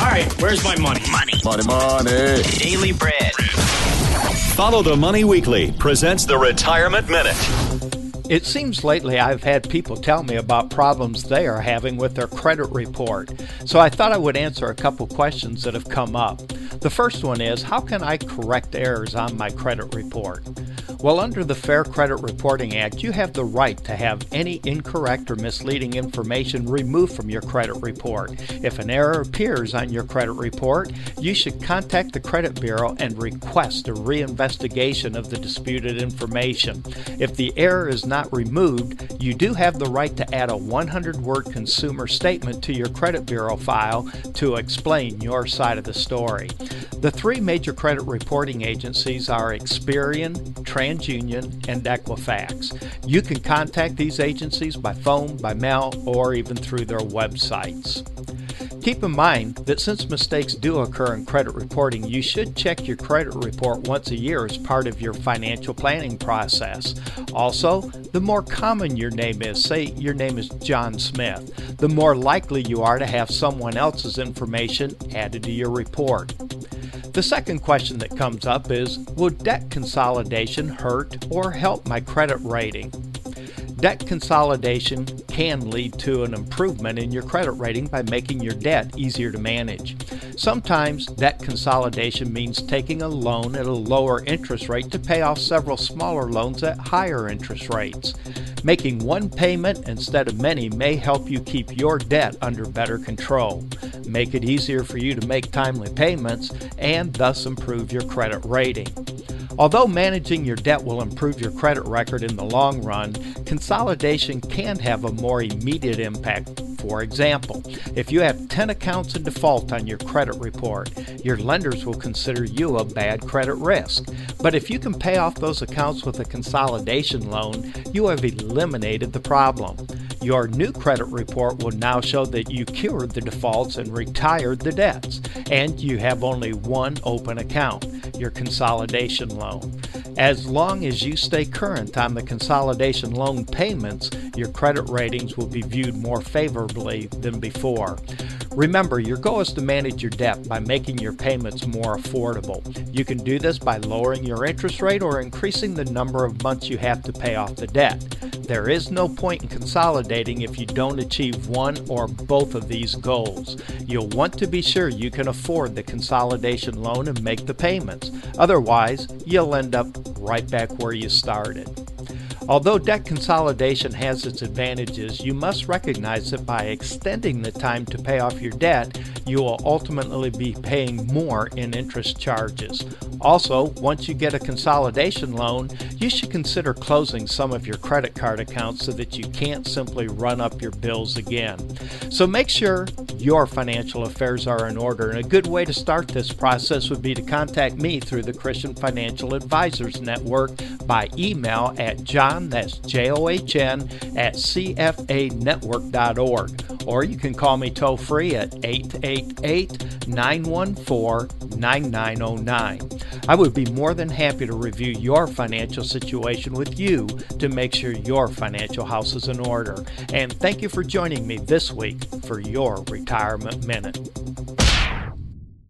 right, where's my money? Money. Daily Bread. Follow the Money Weekly presents the Retirement Minute. It seems lately I've had people tell me about problems they are having with their credit report. So I thought I would answer a couple questions that have come up. The first one is, how can I correct errors on my credit report? Well, under the Fair Credit Reporting Act, you have the right to have any incorrect or misleading information removed from your credit report. If an error appears on your credit report, you should contact the credit bureau and request a reinvestigation of the disputed information. If the error is not removed, you do have the right to add a 100-word consumer statement to your credit bureau file to explain your side of the story. The three major credit reporting agencies are Experian, TransUnion, and Equifax. You can contact these agencies by phone, by mail, or even through their websites. Keep in mind that since mistakes do occur in credit reporting, you should check your credit report once a year as part of your financial planning process. Also, the more common your name is, say your name is John Smith, the more likely you are to have someone else's information added to your report. The second question that comes up is, will debt consolidation hurt or help my credit rating? Debt consolidation can lead to an improvement in your credit rating by making your debt easier to manage. Sometimes debt consolidation means taking a loan at a lower interest rate to pay off several smaller loans at higher interest rates. Making one payment instead of many may help you keep your debt under better control, make it easier for you to make timely payments, and thus improve your credit rating. Although managing your debt will improve your credit record in the long run, consolidation can have a more immediate impact. For example, if you have 10 accounts in default on your credit report, your lenders will consider you a bad credit risk. But if you can pay off those accounts with a consolidation loan, you have eliminated the problem. Your new credit report will now show that you cured the defaults and retired the debts, and you have only one open account, your consolidation loan. As long as you stay current on the consolidation loan payments, your credit ratings will be viewed more favorably than before. Remember, your goal is to manage your debt by making your payments more affordable. You can do this by lowering your interest rate or increasing the number of months you have to pay off the debt. There is no point in consolidating if you don't achieve one or both of these goals. You'll want to be sure you can afford the consolidation loan and make the payments. Otherwise, you'll end up right back where you started. Although debt consolidation has its advantages, you must recognize that by extending the time to pay off your debt, you will ultimately be paying more in interest charges. Also, once you get a consolidation loan, you should consider closing some of your credit card accounts so that you can't simply run up your bills again. So make sure your financial affairs are in order, and a good way to start this process would be to contact me through the Christian Financial Advisors Network by email at John, that's John, at cfanetwork.org. Or you can call me toll-free at 888-914-9909. I would be more than happy to review your financial situation with you to make sure your financial house is in order. And thank you for joining me this week for your Retirement Minute.